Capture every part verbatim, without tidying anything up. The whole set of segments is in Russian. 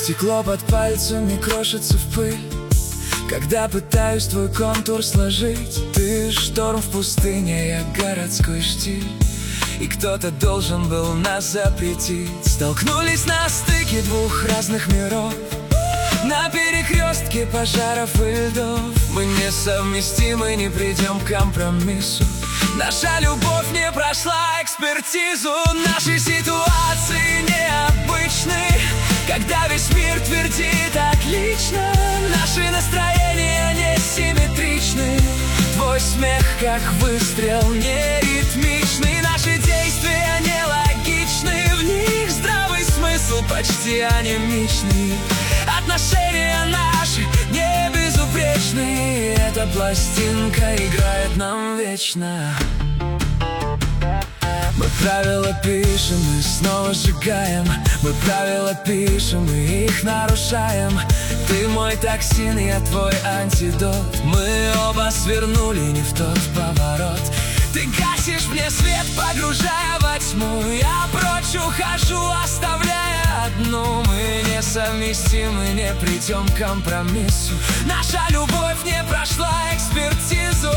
Стекло под пальцами крошится в пыль, когда пытаюсь твой контур сложить. Ты шторм в пустыне, я городской штиль, и кто-то должен был нас запретить. Столкнулись на стыке двух разных миров, на перекрестке пожаров и льдов. Мы несовместимы, не придем к компромиссу. Наша любовь не прошла экспертизу. Наши ситуации необычны, когда весь мир твердит отлично. Наши настроения не симметричны. Твой смех как выстрел не ритмичный. Наши действия нелогичны, в них здравый смысл почти анемичный. Отношения наши не безупречны, эта пластинка играет нам вечно. Мы правила пишем и снова сжигаем. Мы правила пишем и их нарушаем. Ты мой токсин, я твой антидот. Мы оба свернули не в тот поворот. Ты гасишь мне свет, погружая во тьму. Я прочь ухожу, оставляя одну. Мы несовместимы, не придем к компромиссу. Наша любовь не прошла экспертизу.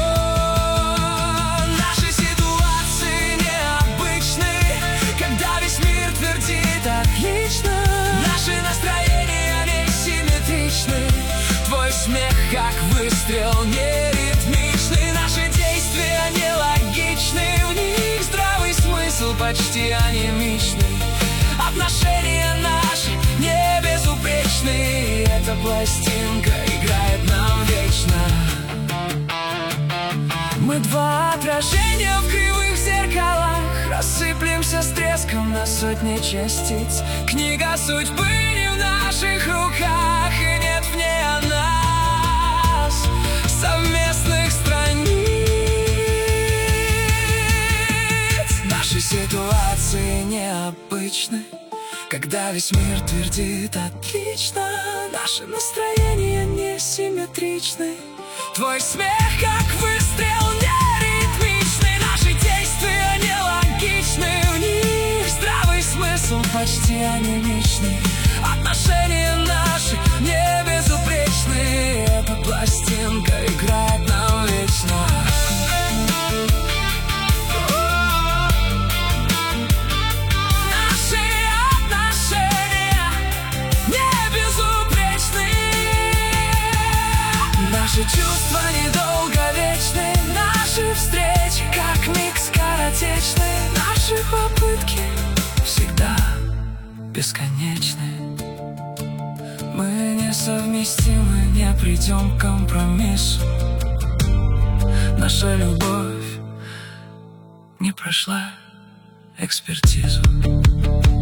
Наши ситуации необычны, когда весь мир твердит отлично. Наши настроения не симметричны. Твой смех как выстрел не ритмичный. Наши действия нелогичны, в них здравый смысл почти анемичный. Отношения наши не безупречны, эта пластинка играет нам вечно. Мы два отражения в кривых зеркалах, рассыплемся с треском на сотни частиц. Книга судьбы не в наших руках, и нет в ней о нас совместных страниц. Наши ситуации необычны, когда весь мир твердит отлично. Наши настроения не симметричны. Твой смех как выстрел не ритмичный. Наши действия нелогичны, в них здравый смысл почти анемичный. Отношения наши не безупречны, эта пластинка играет нам вечно. Наши чувства недолговечны, наши встречи как миг скоротечны. Наши попытки всегда бесконечны. Мы несовместимы, не придем к компромиссу. Наша любовь не прошла экспертизу.